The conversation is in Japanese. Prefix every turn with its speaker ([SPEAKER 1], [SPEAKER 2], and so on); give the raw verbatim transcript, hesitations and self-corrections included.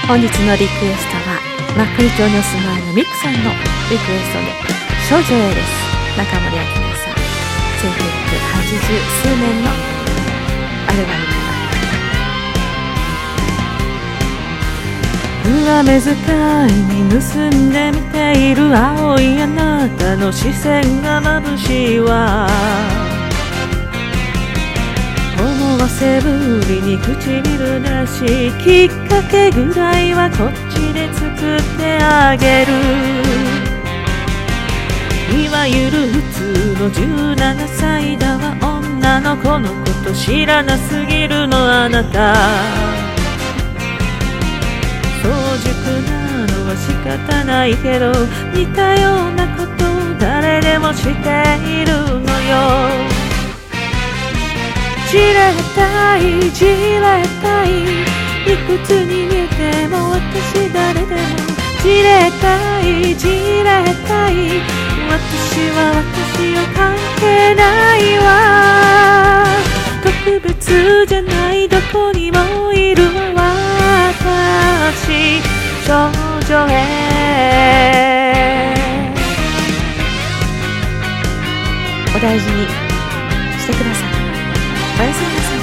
[SPEAKER 1] 本日のリクエストはマッコリ町にお住まいのミクさんのリクエストで少女 A です。中森明菜さん、せんきゅうひゃくはちじゅう数年のアルバムから上目遣いに盗んで見ている青いあなたの視線が眩しいわ。思わせぶりに唇出し、きっかけぐらいはこっちで作ってあげる。いわゆる普通のじゅうななさいだわ。女の子のこと知らなすぎるのあなた。早熟なのは仕方ないけど、似たようなこと誰でもしているのよ。じれったいじれったい、いくつに見えても私誰でもじれったいじれったい、私は私を関係ないわ。特別じゃないどこにもいるわ私少女 A。 お大事にしてください。おやすみなさい。